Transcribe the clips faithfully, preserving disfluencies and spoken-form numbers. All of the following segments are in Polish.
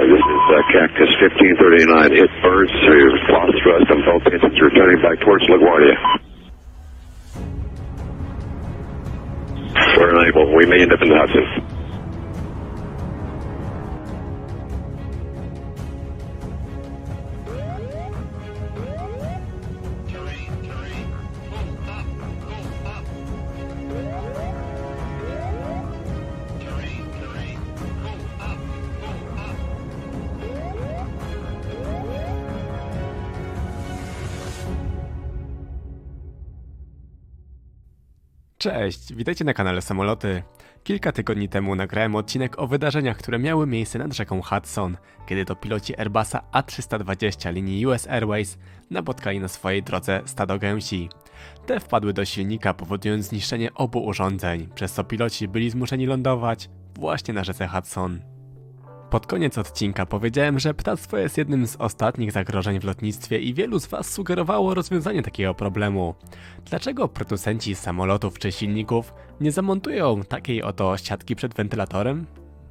this is uh, Cactus fifteen thirty-nine. Hit birds through lost thrust on both engines, returning back towards LaGuardia. We're unable. We may end up in the Hudson. Cześć, witajcie na kanale Samoloty. Kilka tygodni temu nagrałem odcinek o wydarzeniach, które miały miejsce nad rzeką Hudson, kiedy to piloci Airbusa A trzysta dwadzieścia linii U S Airways napotkali na swojej drodze stado gęsi. Te wpadły do silnika, powodując zniszczenie obu urządzeń, przez co piloci byli zmuszeni lądować właśnie na rzece Hudson. Pod koniec odcinka powiedziałem, że ptactwo jest jednym z ostatnich zagrożeń w lotnictwie i wielu z Was sugerowało rozwiązanie takiego problemu. Dlaczego producenci samolotów czy silników nie zamontują takiej oto siatki przed wentylatorem?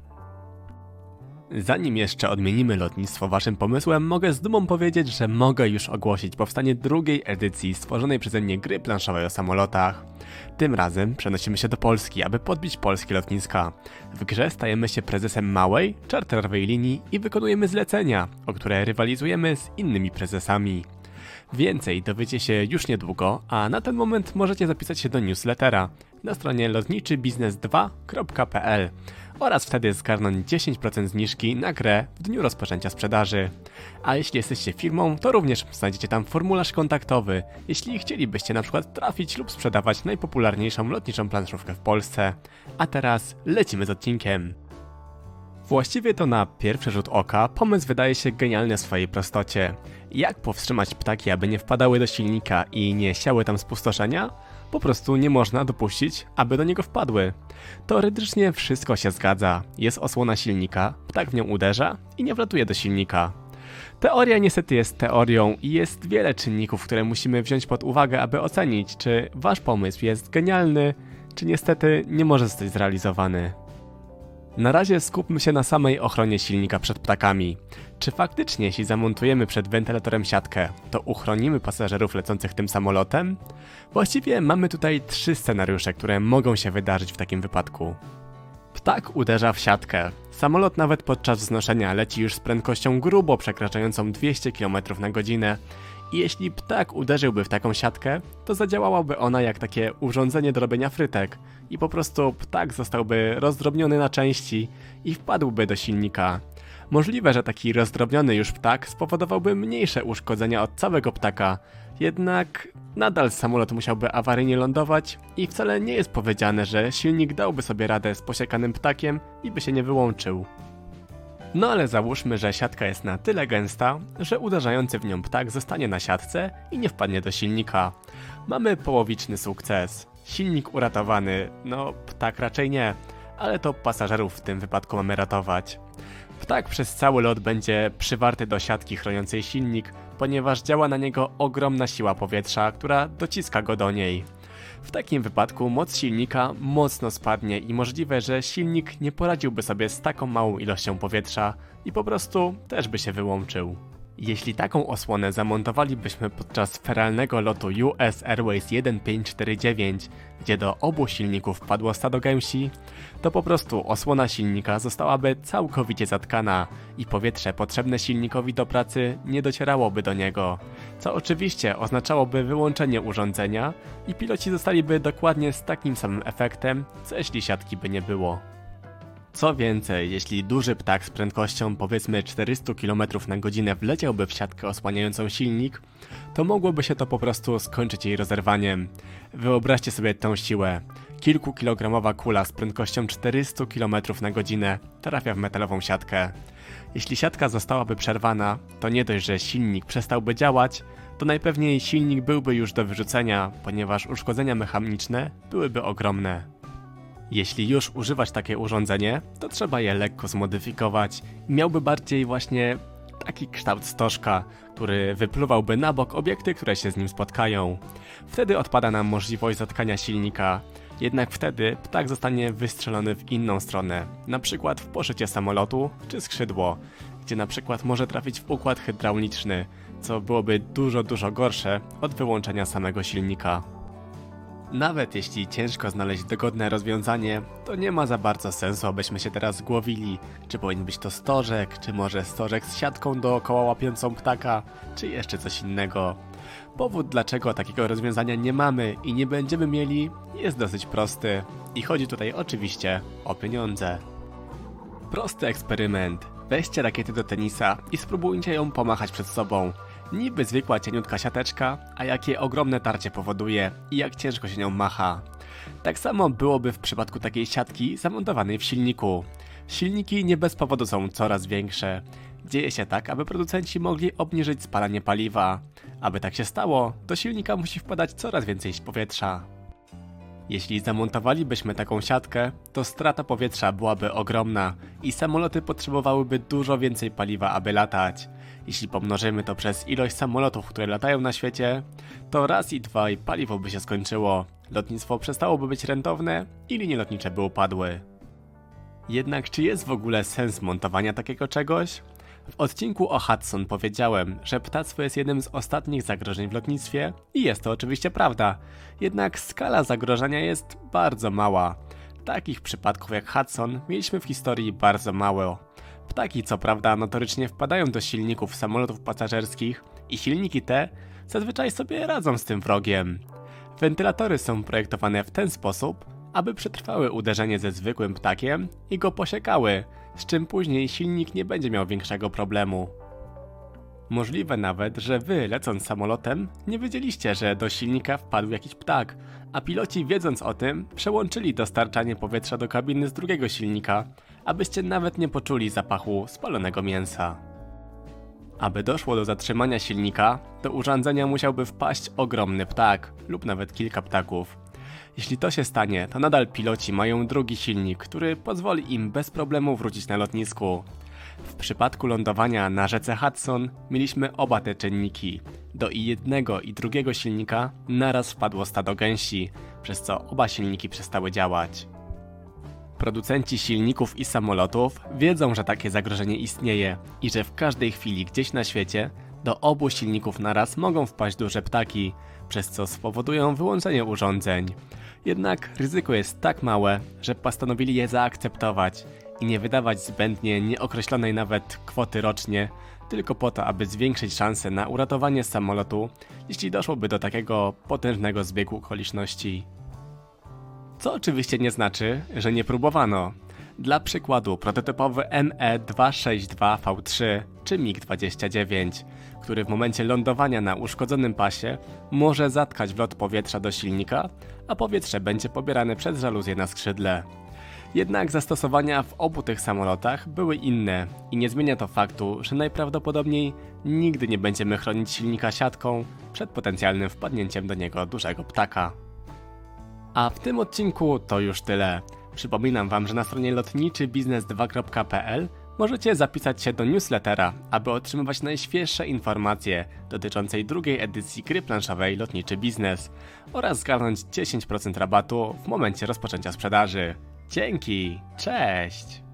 Zanim jeszcze odmienimy lotnictwo Waszym pomysłem, mogę z dumą powiedzieć, że mogę już ogłosić powstanie drugiej edycji stworzonej przeze mnie gry planszowej o samolotach. Tym razem przenosimy się do Polski, aby podbić polskie lotniska. W grze stajemy się prezesem małej, czarterowej linii i wykonujemy zlecenia, o które rywalizujemy z innymi prezesami. Więcej dowiecie się już niedługo, a na ten moment możecie zapisać się do newslettera na stronie lotniczy biznes dwa kropka p l oraz wtedy zgarnąć dziesięć procent zniżki na grę w dniu rozpoczęcia sprzedaży. A jeśli jesteście firmą, to również znajdziecie tam formularz kontaktowy, jeśli chcielibyście na przykład trafić lub sprzedawać najpopularniejszą lotniczą planszówkę w Polsce. A teraz lecimy z odcinkiem. Właściwie to na pierwszy rzut oka pomysł wydaje się genialny w swojej prostocie. Jak powstrzymać ptaki, aby nie wpadały do silnika i nie siały tam spustoszenia? Po prostu nie można dopuścić, aby do niego wpadły. Teoretycznie wszystko się zgadza. Jest osłona silnika, ptak w nią uderza i nie wlatuje do silnika. Teoria niestety jest teorią i jest wiele czynników, które musimy wziąć pod uwagę, aby ocenić, czy wasz pomysł jest genialny, czy niestety nie może zostać zrealizowany. Na razie skupmy się na samej ochronie silnika przed ptakami. Czy faktycznie, jeśli zamontujemy przed wentylatorem siatkę, to uchronimy pasażerów lecących tym samolotem? Właściwie mamy tutaj trzy scenariusze, które mogą się wydarzyć w takim wypadku. Ptak uderza w siatkę. Samolot nawet podczas wznoszenia leci już z prędkością grubo przekraczającą dwieście kilometrów na godzinę. I jeśli ptak uderzyłby w taką siatkę, to zadziałałaby ona jak takie urządzenie do robienia frytek i po prostu ptak zostałby rozdrobniony na części i wpadłby do silnika. Możliwe, że taki rozdrobniony już ptak spowodowałby mniejsze uszkodzenia od całego ptaka, jednak nadal samolot musiałby awaryjnie lądować i wcale nie jest powiedziane, że silnik dałby sobie radę z posiekanym ptakiem i by się nie wyłączył. No ale załóżmy, że siatka jest na tyle gęsta, że uderzający w nią ptak zostanie na siatce i nie wpadnie do silnika. Mamy połowiczny sukces. Silnik uratowany, no ptak raczej nie, ale to pasażerów w tym wypadku mamy ratować. Ptak przez cały lot będzie przywarty do siatki chroniącej silnik, ponieważ działa na niego ogromna siła powietrza, która dociska go do niej. W takim wypadku moc silnika mocno spadnie i możliwe, że silnik nie poradziłby sobie z taką małą ilością powietrza i po prostu też by się wyłączył. Jeśli taką osłonę zamontowalibyśmy podczas feralnego lotu U S Airways tysiąc pięćset czterdzieści dziewięć, gdzie do obu silników wpadło stado gęsi, to po prostu osłona silnika zostałaby całkowicie zatkana i powietrze potrzebne silnikowi do pracy nie docierałoby do niego, co oczywiście oznaczałoby wyłączenie urządzenia i piloci zostaliby dokładnie z takim samym efektem, co jeśli siatki by nie było. Co więcej, jeśli duży ptak z prędkością powiedzmy czterysta kilometrów na godzinę wleciałby w siatkę osłaniającą silnik, to mogłoby się to po prostu skończyć jej rozerwaniem. Wyobraźcie sobie tę siłę. Kilkukilogramowa kula z prędkością czterysta kilometrów na godzinę trafia w metalową siatkę. Jeśli siatka zostałaby przerwana, to nie dość, że silnik przestałby działać, to najpewniej silnik byłby już do wyrzucenia, ponieważ uszkodzenia mechaniczne byłyby ogromne. Jeśli już używać takie urządzenie, to trzeba je lekko zmodyfikować i miałby bardziej właśnie taki kształt stożka, który wypluwałby na bok obiekty, które się z nim spotkają. Wtedy odpada nam możliwość zatkania silnika, jednak wtedy ptak zostanie wystrzelony w inną stronę, na przykład w poszycie samolotu czy skrzydło, gdzie na przykład może trafić w układ hydrauliczny, co byłoby dużo, dużo gorsze od wyłączenia samego silnika. Nawet jeśli ciężko znaleźć dogodne rozwiązanie, to nie ma za bardzo sensu, abyśmy się teraz głowili, czy powinien być to stożek, czy może stożek z siatką dookoła łapiącą ptaka, czy jeszcze coś innego. Powód, dlaczego takiego rozwiązania nie mamy i nie będziemy mieli, jest dosyć prosty i chodzi tutaj oczywiście o pieniądze. Prosty eksperyment. Weźcie rakiety do tenisa i spróbujcie ją pomachać przed sobą. Niby zwykła cieniutka siateczka, a jakie ogromne tarcie powoduje i jak ciężko się nią macha. Tak samo byłoby w przypadku takiej siatki zamontowanej w silniku. Silniki nie bez powodu są coraz większe. Dzieje się tak, aby producenci mogli obniżyć spalanie paliwa. Aby tak się stało, do silnika musi wpadać coraz więcej powietrza. Jeśli zamontowalibyśmy taką siatkę, to strata powietrza byłaby ogromna i samoloty potrzebowałyby dużo więcej paliwa, aby latać. Jeśli pomnożymy to przez ilość samolotów, które latają na świecie, to raz i dwa i paliwo by się skończyło, lotnictwo przestałoby być rentowne i linie lotnicze by upadły. Jednak czy jest w ogóle sens montowania takiego czegoś? W odcinku o Hudson powiedziałem, że ptactwo jest jednym z ostatnich zagrożeń w lotnictwie i jest to oczywiście prawda, jednak skala zagrożenia jest bardzo mała. Takich przypadków jak Hudson mieliśmy w historii bardzo mało. Ptaki co prawda notorycznie wpadają do silników samolotów pasażerskich i silniki te zazwyczaj sobie radzą z tym wrogiem. Wentylatory są projektowane w ten sposób, aby przetrwały uderzenie ze zwykłym ptakiem i go posiekały, z czym później silnik nie będzie miał większego problemu. Możliwe nawet, że wy, lecąc samolotem, nie wiedzieliście, że do silnika wpadł jakiś ptak, a piloci, wiedząc o tym, przełączyli dostarczanie powietrza do kabiny z drugiego silnika, abyście nawet nie poczuli zapachu spalonego mięsa. Aby doszło do zatrzymania silnika, do urządzenia musiałby wpaść ogromny ptak, lub nawet kilka ptaków. Jeśli to się stanie, to nadal piloci mają drugi silnik, który pozwoli im bez problemu wrócić na lotnisku. W przypadku lądowania na rzece Hudson mieliśmy oba te czynniki. Do i jednego i drugiego silnika naraz wpadło stado gęsi, przez co oba silniki przestały działać. Producenci silników i samolotów wiedzą, że takie zagrożenie istnieje i że w każdej chwili gdzieś na świecie do obu silników naraz mogą wpaść duże ptaki, przez co spowodują wyłączenie urządzeń. Jednak ryzyko jest tak małe, że postanowili je zaakceptować i nie wydawać zbędnie nieokreślonej nawet kwoty rocznie, tylko po to, aby zwiększyć szanse na uratowanie samolotu, jeśli doszłoby do takiego potężnego zbiegu okoliczności. Co oczywiście nie znaczy, że nie próbowano. Dla przykładu prototypowy M E dwieście sześćdziesiąt dwa V trzy czy MiG dwadzieścia dziewięć, który w momencie lądowania na uszkodzonym pasie może zatkać wlot powietrza do silnika, a powietrze będzie pobierane przez żaluzję na skrzydle. Jednak zastosowania w obu tych samolotach były inne i nie zmienia to faktu, że najprawdopodobniej nigdy nie będziemy chronić silnika siatką przed potencjalnym wpadnięciem do niego dużego ptaka. A w tym odcinku to już tyle. Przypominam wam, że na stronie lotniczy biznes dwa kropka p l możecie zapisać się do newslettera, aby otrzymywać najświeższe informacje dotyczące drugiej edycji gry planszowej Lotniczy Biznes oraz zgarnąć dziesięć procent rabatu w momencie rozpoczęcia sprzedaży. Dzięki, cześć!